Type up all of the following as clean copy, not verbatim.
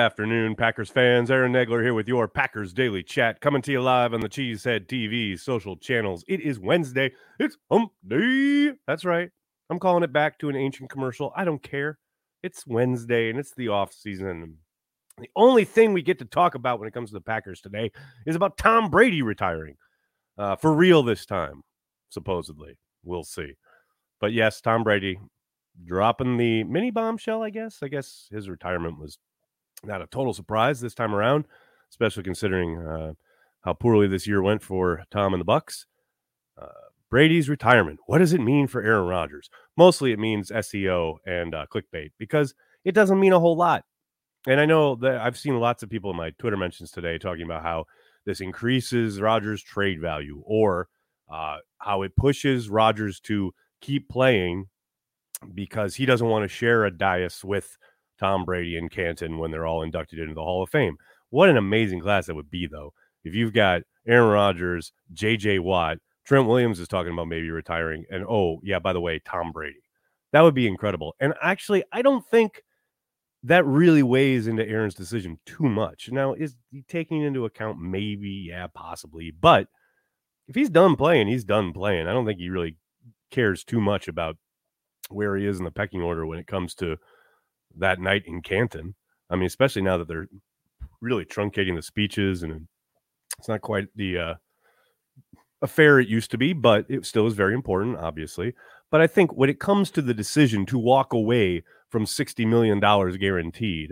afternoon, Packers fans. Aaron Negler here with your Packers Daily Chat, coming to you live on the Cheesehead TV social channels. It is Wednesday. It's Hump Day. That's right. I'm calling it back to an ancient commercial. I don't care. It's Wednesday, and it's the off season. The only thing we get to talk about when it comes to the Packers today is about Tom Brady retiring. For real this time, supposedly. We'll see. But yes, Tom Brady dropping the mini bombshell, I guess. I guess his retirement was not a total surprise this time around, especially considering how poorly this year went for Tom and the Bucs. Brady's retirement. What does it mean for Aaron Rodgers? Mostly it means SEO and clickbait, because it doesn't mean a whole lot. And I know that I've seen lots of people in my Twitter mentions today talking about how this increases Rodgers' trade value, or how it pushes Rodgers to keep playing because he doesn't want to share a dais with Tom Brady and Canton when they're all inducted into the Hall of Fame. What an amazing class that would be, though, if you've got Aaron Rodgers, J.J. Watt, Trent Williams is talking about maybe retiring, and oh, yeah, by the way, Tom Brady. That would be incredible. And actually, I don't think that really weighs into Aaron's decision too much. Now, is he taking into account maybe? Yeah, possibly. But if he's done playing, he's done playing. I don't think he really cares too much about where he is in the pecking order when it comes to that night in Canton. I mean, especially now that they're really truncating the speeches, and it's not quite the affair it used to be, but it still is very important, obviously. But I think when it comes to the decision to walk away from $60 million guaranteed,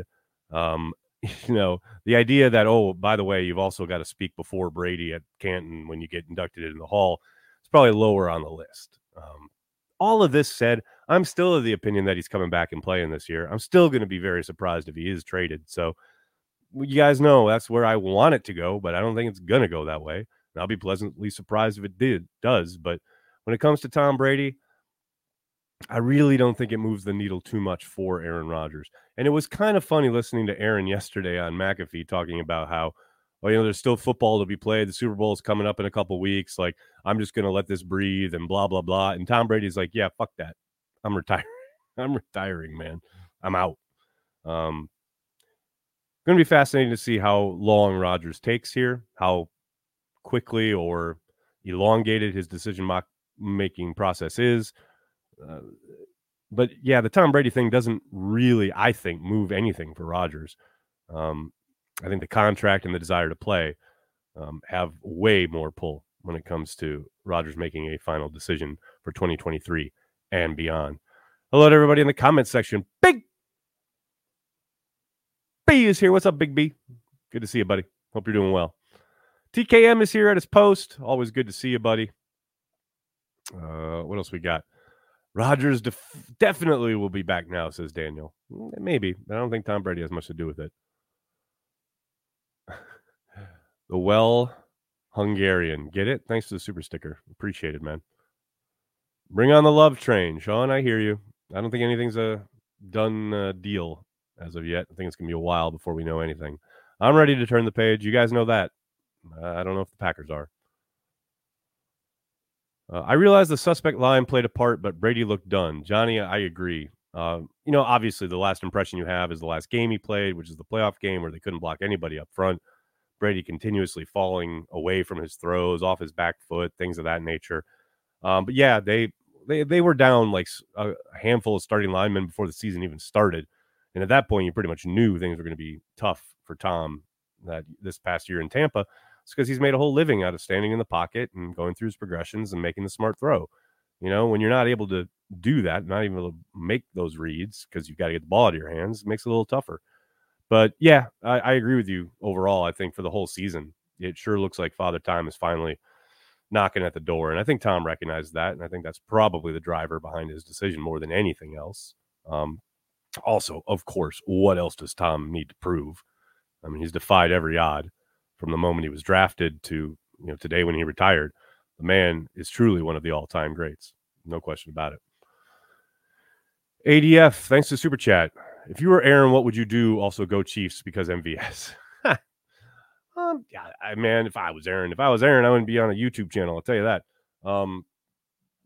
the idea that, oh, by the way, you've also got to speak before Brady at Canton when you get inducted into the Hall, it's probably lower on the list. All of this said, I'm still of the opinion that he's coming back and playing this year. I'm still going to be very surprised if he is traded. So you guys know that's where I want it to go, but I don't think it's going to go that way. And I'll be pleasantly surprised if it does. But when it comes to Tom Brady, I really don't think it moves the needle too much for Aaron Rodgers. And it was kind of funny listening to Aaron yesterday on McAfee talking about how, well, there's still football to be played. The Super Bowl is coming up in a couple weeks. Like, I'm just going to let this breathe and blah, blah, blah. And Tom Brady's like, yeah, fuck that. I'm retiring. I'm retiring, man. I'm out. Going to be fascinating to see how long Rodgers takes here, how quickly or elongated his decision-making process is. But, yeah, the Tom Brady thing doesn't really, I think, move anything for Rodgers. I think the contract and the desire to play have way more pull when it comes to Rodgers making a final decision for 2023 and beyond. Hello to everybody in the comment section. Big B is here. What's up, Big B? Good to see you, buddy. Hope you're doing well. TKM is here at his post. Always good to see you, buddy. What else we got? Rodgers definitely will be back now, says Daniel. Maybe. I don't think Tom Brady has much to do with it. The well Hungarian. Get it? Thanks for the super sticker. Appreciate it, man. Bring on the love train. Sean, I hear you. I don't think anything's a done deal as of yet. I think it's going to be a while before we know anything. I'm ready to turn the page. You guys know that. I don't know if the Packers are. I realize the suspect line played a part, but Brady looked done. Johnny, I agree. Obviously the last impression you have is the last game he played, which is the playoff game where they couldn't block anybody up front. Brady continuously falling away from his throws, off his back foot, things of that nature. But yeah, they were down like a handful of starting linemen before the season even started. And at that point, you pretty much knew things were going to be tough for Tom this past year in Tampa. It's because he's made a whole living out of standing in the pocket and going through his progressions and making the smart throw. When you're not able to do that, not even able to make those reads because you've got to get the ball out of your hands, it makes it a little tougher. But yeah, I agree with you overall. I think for the whole season, it sure looks like Father Time is finally knocking at the door. And I think Tom recognized that. And I think that's probably the driver behind his decision more than anything else. Also, of course, what else does Tom need to prove? I mean, he's defied every odd from the moment he was drafted to today when he retired. The man is truly one of the all-time greats. No question about it. ADF, thanks to Super Chat. If you were Aaron, what would you do? Also, go Chiefs because MVS. Man, if I was Aaron, I wouldn't be on a YouTube channel. I'll tell you that.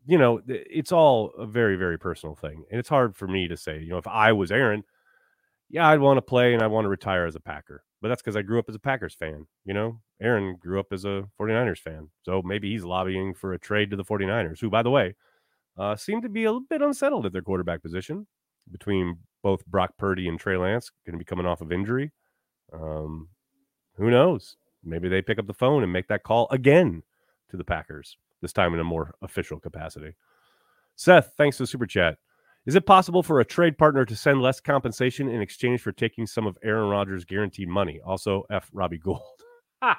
It's all a very, very personal thing. And it's hard for me to say, if I was Aaron, yeah, I'd want to play and I want to retire as a Packer. But that's because I grew up as a Packers fan. Aaron grew up as a 49ers fan. So maybe he's lobbying for a trade to the 49ers, who, by the way, seem to be a little bit unsettled at their quarterback position between both Brock Purdy and Trey Lance, going to be coming off of injury. Who knows? Maybe they pick up the phone and make that call again to the Packers, this time in a more official capacity. Seth, thanks for the super chat. Is it possible for a trade partner to send less compensation in exchange for taking some of Aaron Rodgers' guaranteed money? Also, F. Robbie Gould. I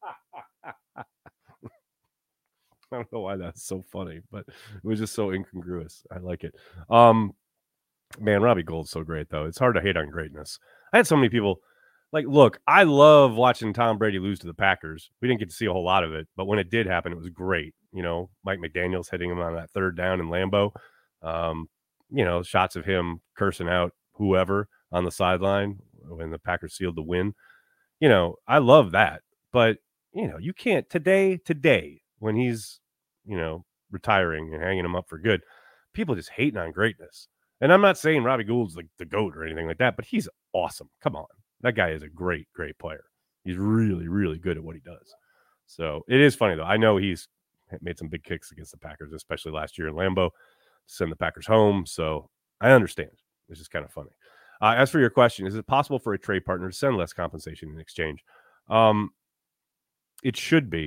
don't know why that's so funny, but it was just so incongruous. I like it. Man, Robbie Gould's so great, though. It's hard to hate on greatness. I had so many people look, I love watching Tom Brady lose to the Packers. We didn't get to see a whole lot of it, but when it did happen, it was great. Mike McDaniels hitting him on that third down in Lambeau. Shots of him cursing out whoever on the sideline when the Packers sealed the win. I love that. But, you can't today, when he's, retiring and hanging him up for good, people just hating on greatness. And I'm not saying Robbie Gould's like the GOAT or anything like that, but he's awesome. Come on. That guy is a great, great player. He's really, really good at what he does. So it is funny, though. I know he's made some big kicks against the Packers, especially last year in Lambeau, send the Packers home. So I understand. It's just kind of funny. As for your question, is it possible for a trade partner to send less compensation in exchange? It should be.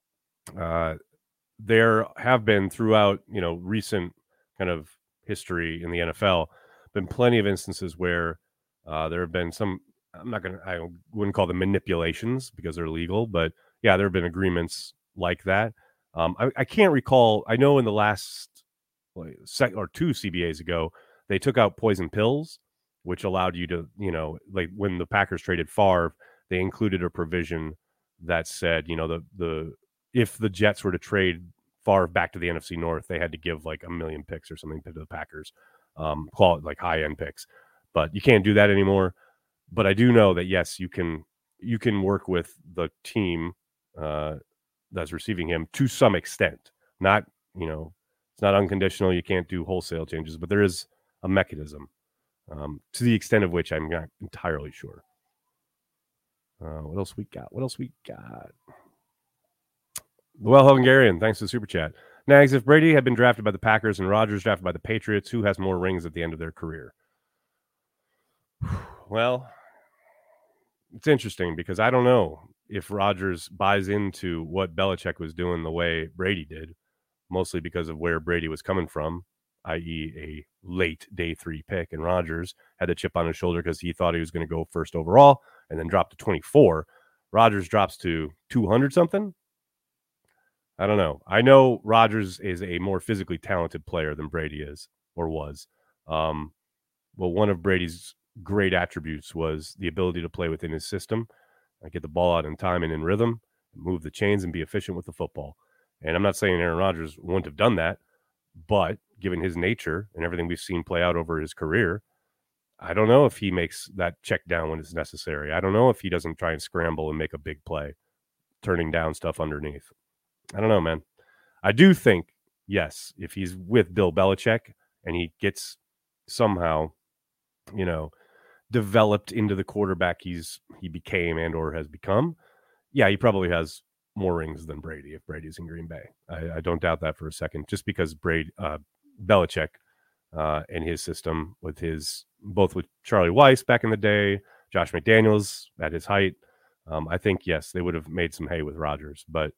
There have been throughout, recent kind of history in the NFL, been plenty of instances where there have been some, I wouldn't call them manipulations because they're legal, but yeah, there have been agreements like that. I can't recall. I know in the last two CBAs ago, they took out poison pills, which allowed you to, when the Packers traded Favre, they included a provision that said, if the Jets were to trade Favre back to the NFC North, they had to give like 1 million picks or something to the Packers, call it like high-end picks. But you can't do that anymore. But I do know that, yes, you can work with the team that's receiving him to some extent. Not, it's not unconditional. You can't do wholesale changes, but there is a mechanism to the extent of which I'm not entirely sure. What else we got? Well, Hungarian, thanks for the super chat. Nags, if Brady had been drafted by the Packers and Rodgers drafted by the Patriots, who has more rings at the end of their career? Well, it's interesting because I don't know if Rodgers buys into what Belichick was doing the way Brady did, mostly because of where Brady was coming from, i.e. a late day 3 pick, and Rodgers had the chip on his shoulder because he thought he was going to go first overall and then drop to 24. Rodgers drops to 200 something. I don't know. I know Rodgers is a more physically talented player than Brady is or was. Well, one of Brady's great attributes was the ability to play within his system, get the ball out in time and in rhythm, move the chains and be efficient with the football. And I'm not saying Aaron Rodgers wouldn't have done that, but given his nature and everything we've seen play out over his career, I don't know if he makes that check down when it's necessary. I don't know if he doesn't try and scramble and make a big play, turning down stuff underneath. I don't know, man. I do think, yes, if he's with Bill Belichick and he gets somehow, developed into the quarterback he became and or has become, yeah, he probably has more rings than Brady if Brady's in Green Bay. I don't doubt that for a second, just because Belichick and his system both with Charlie Weiss back in the day, Josh McDaniels at his height, I think, yes, they would have made some hay with Rodgers, but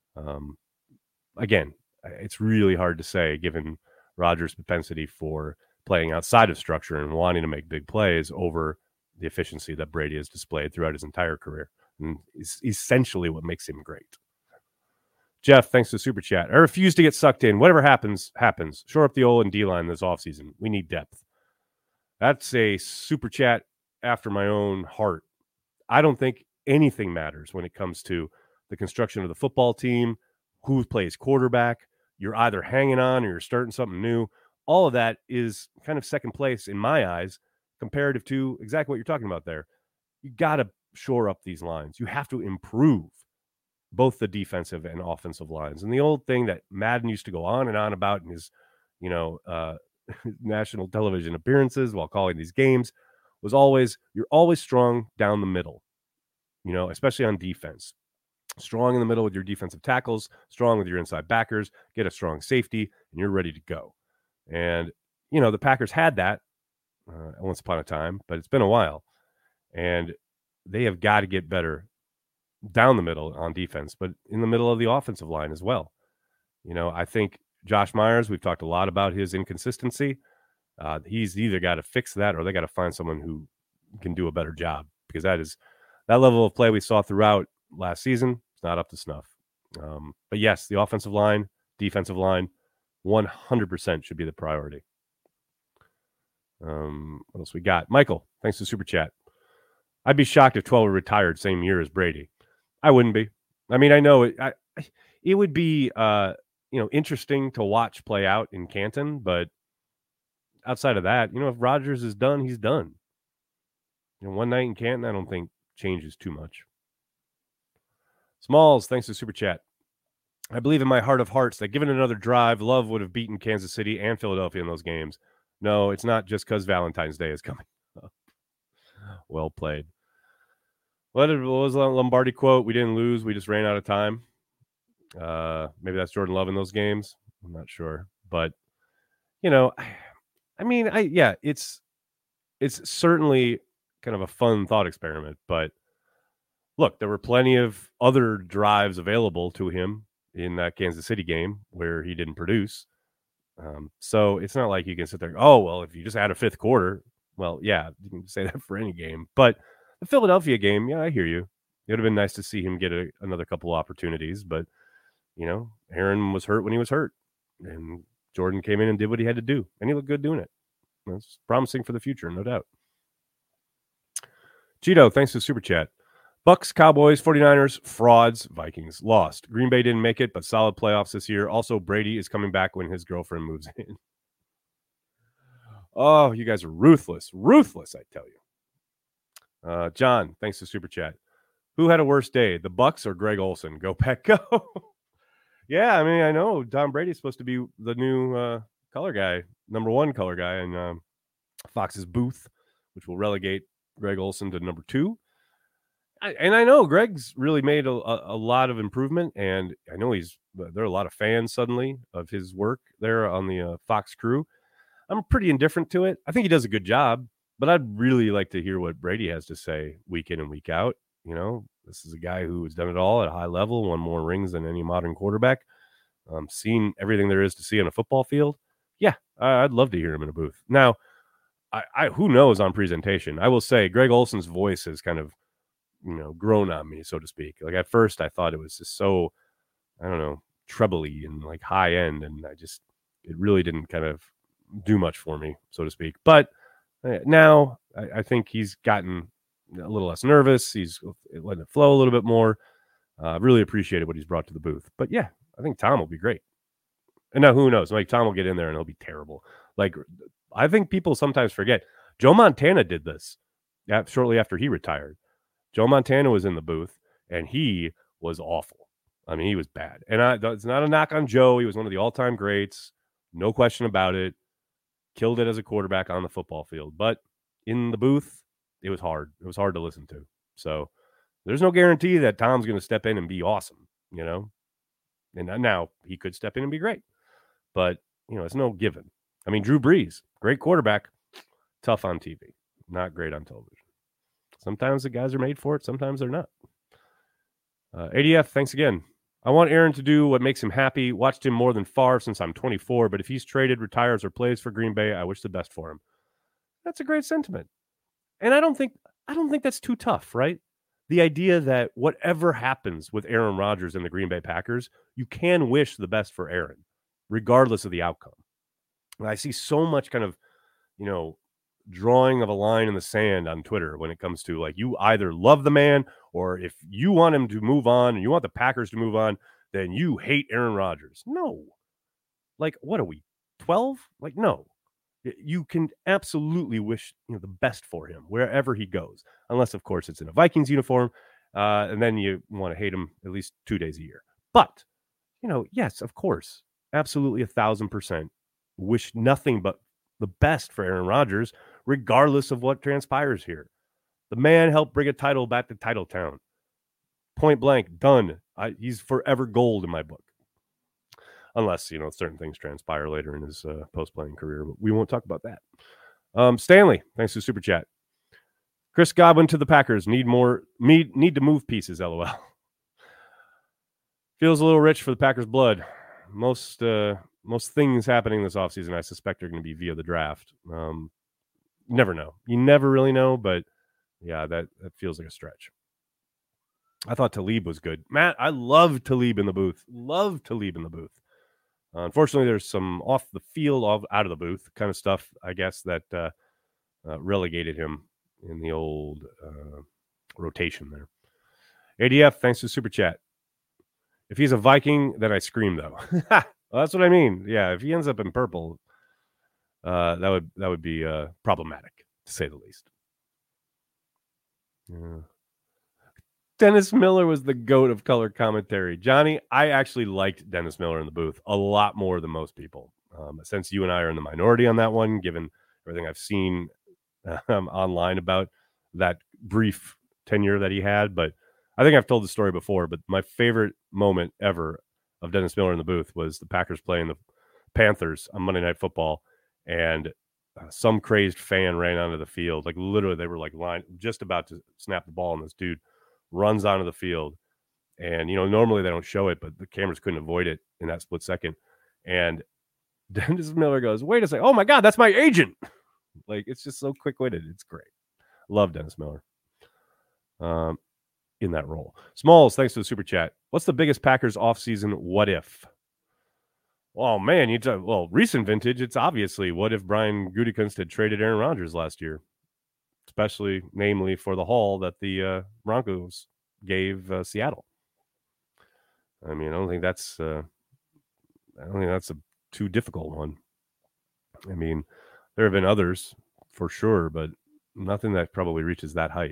again, it's really hard to say given Rodgers' propensity for playing outside of structure and wanting to make big plays over the efficiency that Brady has displayed throughout his entire career. And is essentially what makes him great. Jeff, thanks to Super Chat. I refuse to get sucked in. Whatever happens, happens. Shore up the O and D-line this offseason. We need depth. That's a Super Chat after my own heart. I don't think anything matters when it comes to the construction of the football team, who plays quarterback. You're either hanging on or you're starting something new. All of that is kind of second place in my eyes, comparative to exactly what you're talking about there. You got to shore up these lines. You have to improve both the defensive and offensive lines. And the old thing that Madden used to go on and on about in his, national television appearances while calling these games was always, you're always strong down the middle, especially on defense. Strong in the middle with your defensive tackles, strong with your inside backers, get a strong safety, and you're ready to go. And, the Packers had that once upon a time, but it's been a while. And they have got to get better down the middle on defense, but in the middle of the offensive line as well. I think Josh Myers, we've talked a lot about his inconsistency. He's either got to fix that or they got to find someone who can do a better job, because that level of play we saw throughout last season. It's not up to snuff. But yes, the offensive line, defensive line, 100% should be the priority. What else we got? Michael, thanks for the super chat. I'd be shocked if 12 retired same year as Brady. I wouldn't be. I mean, I know it would be interesting to watch play out in Canton, but outside of that, if Rodgers is done, he's done. One night in Canton, I don't think changes too much. Smalls, thanks to super chat. I believe in my heart of hearts that given another drive, Love would have beaten Kansas City and Philadelphia in those games. No, it's not just because Valentine's Day is coming up. Well played. What was the Lombardi quote? We didn't lose. We just ran out of time. Maybe that's Jordan Love in those games. I'm not sure. But, it's certainly kind of a fun thought experiment. But look, there were plenty of other drives available to him in that Kansas City game where he didn't produce. So it's not like you can sit there, if you just add a fifth quarter, well, yeah, you can say that for any game. But the Philadelphia game, yeah, I hear you. It would have been nice to see him get another couple opportunities. But, Aaron was hurt when he was hurt. And Jordan came in and did what he had to do. And he looked good doing it. That's promising for the future, no doubt. Cheeto, thanks for the super chat. Bucks, Cowboys, 49ers, frauds, Vikings, lost. Green Bay didn't make it, but solid playoffs this year. Also, Brady is coming back when his girlfriend moves in. Oh, you guys are ruthless. Ruthless, I tell you. John, thanks for super chat. Who had a worse day, the Bucks or Greg Olsen? Go Pack, go. Yeah, I mean, I know Tom Brady's supposed to be the new color guy, number one color guy in Fox's booth, which will relegate Greg Olsen to number 2. And I know Greg's really made a lot of improvement, and I know there are a lot of fans suddenly of his work there on the Fox crew. I'm pretty indifferent to it. I think he does a good job, but I'd really like to hear what Brady has to say week in and week out. This is a guy who has done it all at a high level, won more rings than any modern quarterback, seen everything there is to see on a football field. Yeah, I'd love to hear him in a booth. Now, I who knows on presentation. I will say Greg Olsen's voice has kind of grown on me, so to speak. Like at first I thought it was just so, I don't know, trebly and like high end. And it really didn't kind of do much for me, so to speak. But now I think he's gotten a little less nervous. He's letting it flow a little bit more. Really appreciated what he's brought to the booth. But yeah, I think Tom will be great. And now who knows? Like Tom will get in there and he'll be terrible. Like I think people sometimes forget Joe Montana did this shortly after he retired. Joe Montana was in the booth, and he was awful. I mean, he was bad. And it's not a knock on Joe. He was one of the all-time greats. No question about it. Killed it as a quarterback on the football field. But in the booth, it was hard. It was hard to listen to. So there's no guarantee that Tom's going to step in and be awesome, And now he could step in and be great. But, it's no given. I mean, Drew Brees, great quarterback, tough on TV, not great on television. Sometimes the guys are made for it. Sometimes they're not. ADF, thanks again. I want Aaron to do what makes him happy. Watched him more than Favre since I'm 24, but if he's traded, retires, or plays for Green Bay, I wish the best for him. That's a great sentiment. And I don't think that's too tough, right? The idea that whatever happens with Aaron Rodgers and the Green Bay Packers, you can wish the best for Aaron, regardless of the outcome. And I see so much kind of, drawing of a line in the sand on Twitter when it comes to like you either love the man or if you want him to move on and you want the Packers to move on, then you hate Aaron Rodgers. No. Like, what are we, 12? Like, no. You can absolutely wish the best for him wherever he goes, unless, of course, it's in a Vikings uniform, and then you want to hate him at least 2 days a year. But, yes, of course, absolutely 1,000% wish nothing but the best for Aaron Rodgers, regardless of what transpires here. The man helped bring a title back to Titletown. Point blank, done. He's forever gold in my book. Unless, certain things transpire later in his post-playing career. But we won't talk about that. Stanley, thanks for Super Chat. Chris Godwin to the Packers. Need to move pieces, LOL. Feels a little rich for the Packers' blood. Most things happening this offseason, I suspect, are going to be via the draft. Never know. You never really know, but yeah, that feels like a stretch. I thought Talib was good. Matt, I love Talib in the booth. Unfortunately, there's some off the field, out of the booth kind of stuff, I guess, that relegated him in the old rotation there. ADF, thanks for Super Chat. If he's a Viking, then I scream, though. Well, that's what I mean. Yeah, if he ends up in purple, that would be problematic, to say the least. Yeah. Dennis Miller was the GOAT of color commentary. Johnny, I actually liked Dennis Miller in the booth a lot more than most people. Since you and I are in the minority on that one, given everything I've seen online about that brief tenure that he had. But I think I've told the story before, but my favorite moment ever of Dennis Miller in the booth was the Packers playing the Panthers on Monday Night Football, and some crazed fan ran onto the field. Like literally, they were like just about to snap the ball, and this dude runs onto the field. And, normally they don't show it, but the cameras couldn't avoid it in that split second. And Dennis Miller goes, wait a second. Oh, my God, that's my agent. Like, it's just so quick-witted. It's great. Love Dennis Miller in that role. Smalls, thanks for the Super Chat. What's the biggest Packers offseason what if? Oh, man, recent vintage, it's obviously what if Brian Gutekunst had traded Aaron Rodgers last year, especially, namely, for the haul that the Broncos gave Seattle. I mean, I don't think that's a too difficult one. I mean, there have been others for sure, but nothing that probably reaches that height.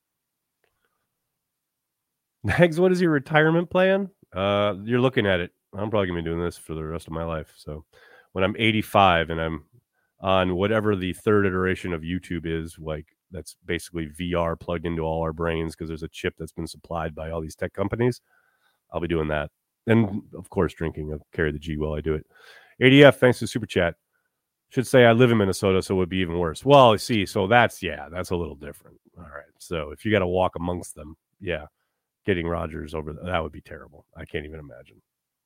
Next, what is your retirement plan? You're looking at it. I'm probably going to be doing this for the rest of my life. So when I'm 85 and I'm on whatever the third iteration of YouTube is, like that's basically VR plugged into all our brains because there's a chip that's been supplied by all these tech companies, I'll be doing that. And, of course, drinking. I'll carry the G while I do it. ADF, thanks to Super Chat. Should say I live in Minnesota, so it would be even worse. Well, see, so that's a little different. All right. So if you got to walk amongst them, getting Rodgers over, that would be terrible. I can't even imagine.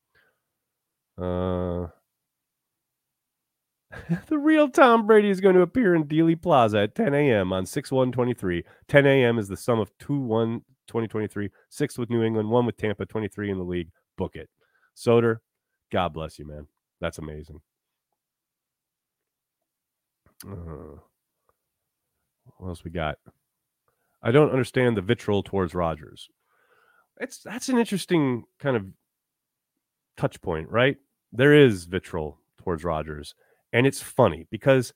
The real Tom Brady is going to appear in Dealey Plaza at 10 a.m. on 6/1/23. 10 a.m. is the sum of 2/1/2023, 6 with New England, 1 with Tampa, 23 in the league. Book it. Soder, God bless you, man. That's amazing. What else we got? I don't understand the vitriol towards Rodgers. That's an interesting kind of touch point, right? There is vitriol towards Rodgers. And it's funny because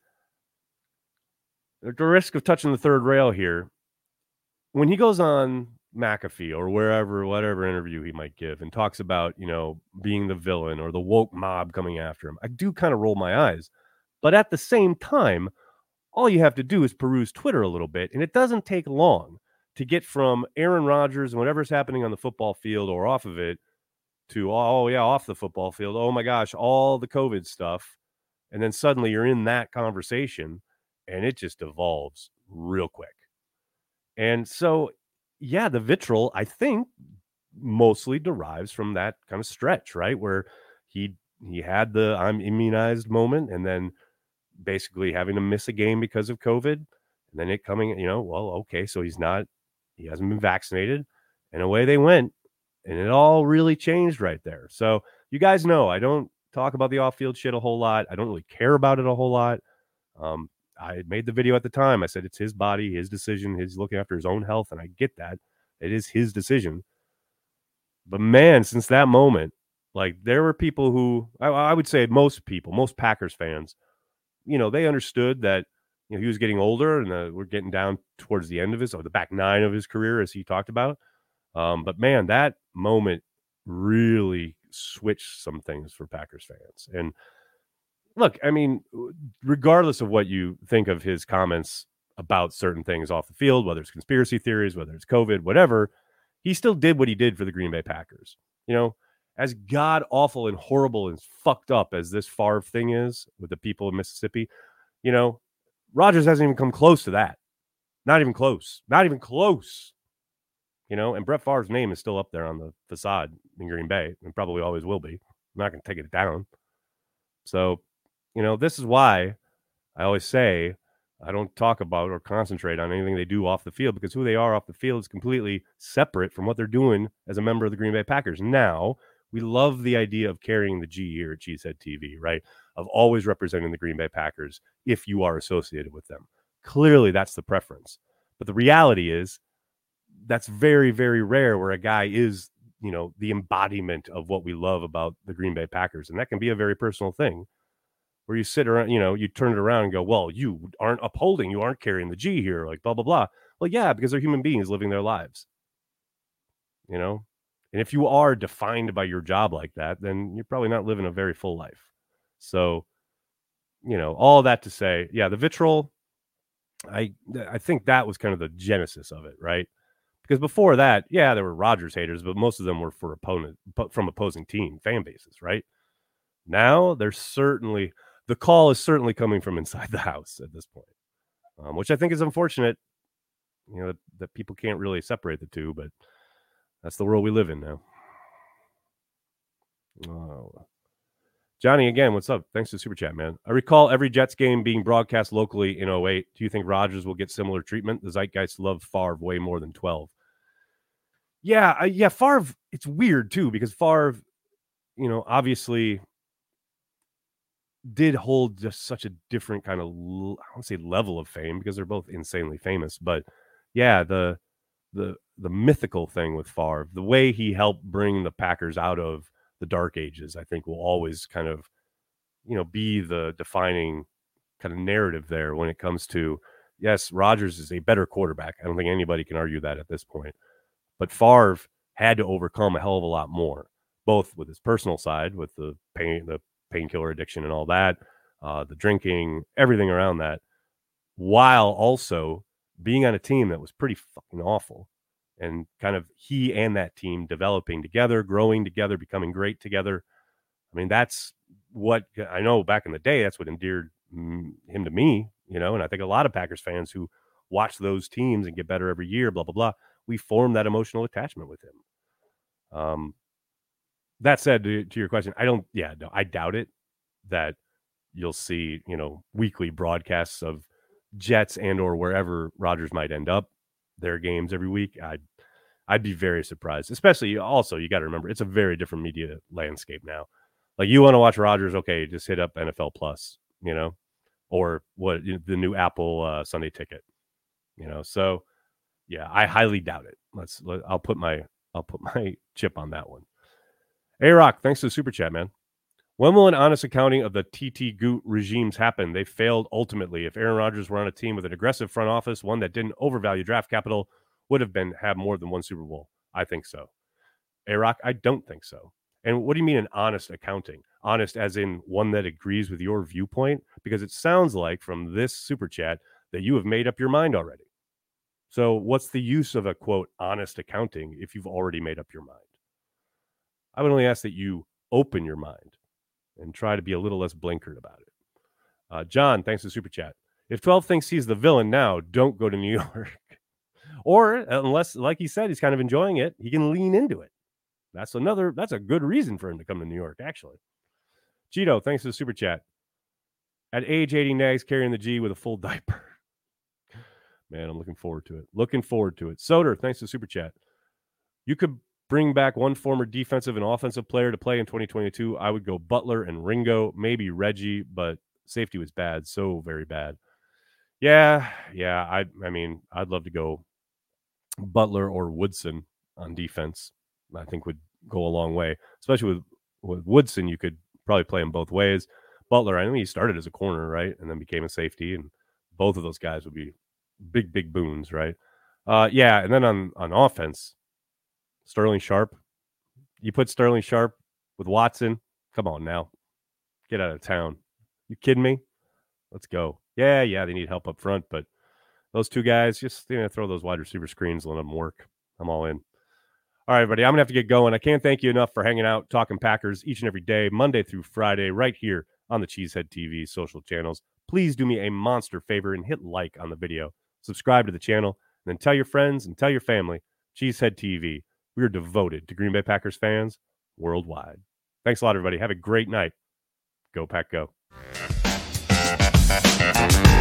at the risk of touching the third rail here, when he goes on McAfee or whatever interview he might give and talks about, being the villain or the woke mob coming after him, I do kind of roll my eyes. But at the same time, all you have to do is peruse Twitter a little bit, and it doesn't take long to get from Aaron Rodgers and whatever's happening on the football field or off of it to, off the football field. Oh, my gosh, all the COVID stuff. And then suddenly you're in that conversation, and it just evolves real quick. And so, the vitriol, I think, mostly derives from that kind of stretch, right? Where he had the I'm immunized moment, and then basically having to miss a game because of COVID, and then it coming, okay, so he hasn't been vaccinated, and away they went, and it all really changed right there. So you guys know I don't talk about the off-field shit a whole lot. I don't really care about it a whole lot. I made the video at the time. I said it's his body, his decision. He's looking after his own health, and I get that. It is his decision. But man, since that moment, like there were people who I would say most Packers fans, they understood that he was getting older and we're getting down towards the end of the back nine of his career, as he talked about. But man, that moment really switched some things for Packers fans. And look, I mean, regardless of what you think of his comments about certain things off the field, whether it's conspiracy theories, whether it's COVID, whatever, he still did what he did for the Green Bay Packers. You know, as god awful and horrible and fucked up as this Favre thing is with the people of Mississippi, you know, Rodgers hasn't even come close to that. Not even close. Not even close. You know, and Brett Favre's name is still up there on the facade in Green Bay and probably always will be. I'm not going to take it down. So, you know, this is why I always say I don't talk about or concentrate on anything they do off the field, because who they are off the field is completely separate from what they're doing as a member of the Green Bay Packers. Now, we love the idea of carrying the G here at Cheesehead TV, right? Of always representing the Green Bay Packers if you are associated with them. Clearly, that's the preference. But the reality is that's very, very rare where a guy is, you know, the embodiment of what we love about the Green Bay Packers. And that can be a very personal thing where you sit around, you know, you turn it around and go, well, you aren't upholding, you aren't carrying the G here, like blah, blah, blah. Well, yeah, because they're human beings living their lives, you know? And if you are defined by your job like that, then you're probably not living a very full life. So, you know, all that to say, yeah, the vitriol, I think that was kind of the genesis of it, right? Because before that, yeah, there were Rodgers haters, but most of them were from opposing team fan bases, right? Now there's certainly the call is certainly coming from inside the house at this point, which I think is unfortunate. You know that people can't really separate the two, but that's the world we live in now. Oh. Johnny, again, what's up? Thanks for the super chat, man. I recall every Jets game being broadcast locally in 08. Do you think Rodgers will get similar treatment? The Zeitgeist loved Favre way more than 12. Yeah, Favre, it's weird, too, because Favre, you know, obviously did hold just such a different kind of, I don't say level of fame, because they're both insanely famous. But, yeah, the mythical thing with Favre, the way he helped bring the Packers out of the dark ages, I think will always kind of, you know, be the defining kind of narrative there when it comes to, yes, Rodgers is a better quarterback. I don't think anybody can argue that at this point. But Favre had to overcome a hell of a lot more, both with his personal side, with the painkiller addiction and all that, the drinking, everything around that, while also being on a team that was pretty fucking awful. And kind of he and that team developing together, growing together, becoming great together. I mean, that's what I know back in the day, that's what endeared him to me, you know, and I think a lot of Packers fans who watch those teams and get better every year, blah, blah, blah, we form that emotional attachment with him. That said, to your question, I doubt it that you'll see, you know, weekly broadcasts of Jets and or wherever Rodgers might end up, their games every week. I'd be very surprised, especially also, you got to remember, it's a very different media landscape now. Like, you want to watch Rodgers, okay, just hit up NFL Plus, you know, or what, the new Apple Sunday Ticket, you know. So yeah, I highly doubt it. I'll put my chip on that one. A-Rock, thanks to the super chat, man. When will an honest accounting of the TT Goot regimes happen? They failed ultimately. If Aaron Rodgers were on a team with an aggressive front office, one that didn't overvalue draft capital, would have more than one Super Bowl. I think so. A-Rock, I don't think so. And what do you mean an honest accounting? Honest as in one that agrees with your viewpoint? Because it sounds like from this super chat that you have made up your mind already. So what's the use of a, quote, honest accounting if you've already made up your mind? I would only ask that you open your mind and try to be a little less blinkered about it. John, thanks for the super chat. If 12 thinks he's the villain now, don't go to New York. Or unless, like he said, he's kind of enjoying it, he can lean into it. That's a good reason for him to come to New York, actually. Cheeto, thanks for the super chat. At age 80, Nags carrying the G with a full diaper. Man, I'm looking forward to it. Soder, thanks for the super chat. You could bring back one former defensive and offensive player to play in 2022. I would go Butler and Ringo, maybe Reggie, but safety was bad, so very bad. Yeah. I mean, I'd love to go Butler or Woodson on defense. I think would go a long way, especially with Woodson. You could probably play him both ways. Butler, I think he started as a corner, right, and then became a safety, and both of those guys would be big boons, right? Yeah, and then on offense, Sterling Sharp. You put Sterling Sharp with Watson. Come on now, get out of town. You kidding me? Let's go. Yeah, they need help up front, but those two guys, just throw those wide receiver screens and let them work. I'm all in. All right, buddy, I'm going to have to get going. I can't thank you enough for hanging out, talking Packers each and every day, Monday through Friday, right here on the Cheesehead TV social channels. Please do me a monster favor and hit like on the video. Subscribe to the channel, and then tell your friends and tell your family. Cheesehead TV. We are devoted to Green Bay Packers fans worldwide. Thanks a lot, everybody. Have a great night. Go, Pack, go.